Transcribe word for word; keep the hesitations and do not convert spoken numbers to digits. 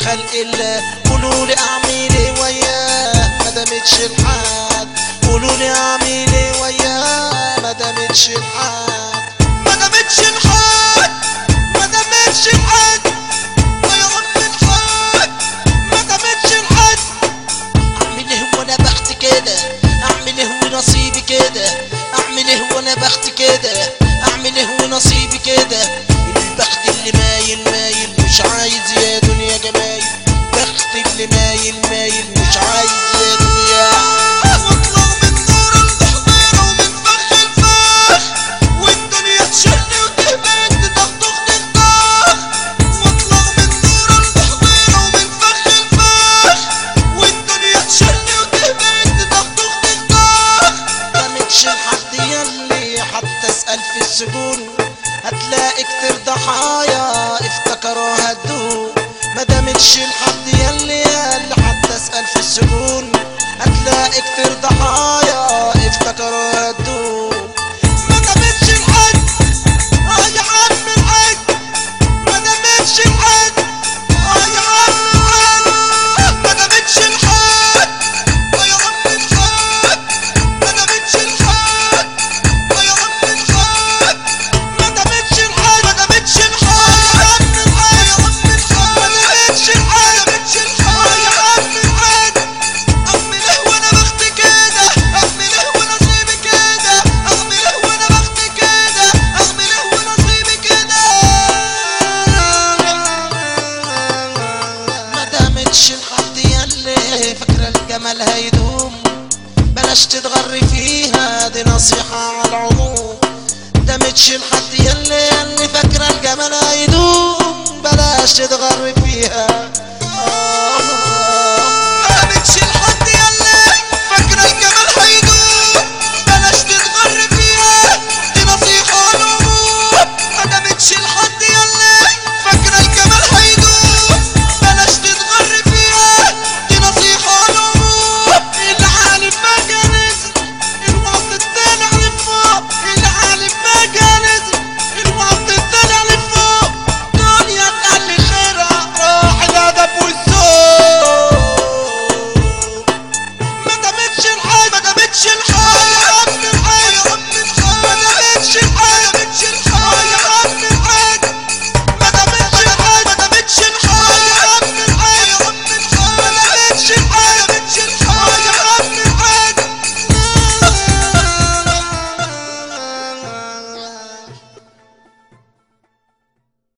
خلق الله. قولولي اعمل ايه وياه ما دامتش الحال، قولولي اعمل ايه وياه ما دامتش الحال، ما دامتش الحال، ما دامتش الحال يا عم الحاج، ما دامتش الحال. اعمل ايه وانا بخت كده، اعمل ايه ونصيبي كده، اعمل ايه وانا بخت كده، اعمل ايه ونصيبي كده. البخت اللي مايل مايل مش عايز يا دنيا جمايل، بخت اللي مايل مايل مش عايز يا دنيا. واطلع من نار الضحضيرة ومن فخ الفخ، والدنيا تشلني وتهبدني تخطخ تخطخ. واطلع من نار الضحضيرة ومن فخ الفخ، والدنيا تشلني وتهبدني تخطخ تخطخ. مدامتش لحد يلي حتى اسأل في السجون، هتلاقي كتير ضحايا افتكروا هتدوم. مدامتش لحد يلي يلي حتى اسأل في السجون، هتلاقي كتير ضحايا افتكروا هتدوم. مدامتش لحد اه يا عم الحاج، مدامتش لحد اه يا عم الحاج، مدامتش لحد اه يا عم الحاج، مدامتش لحد اه يا عم الحاج، مدامتش لحد، مدامتش لحد يا عم الحاج، يا عم الحاج، مدامتش لحد، مدامتش لحد يا عم الحاج. اعمل ايه وانا بخت كده، اعمل ايه ونصيبي كده، اعمل ايه وانا بخت كده، اعمل ايه ونصيبي كده. مدامتش لحد يلي فاكرة الجمال هيدوم، بلاش تتغري فيها دي نصيحة على العموم. مدامتش لحد يلي يلي فاكرة الجمال هيدوم، بلاش تتغري فيها. آه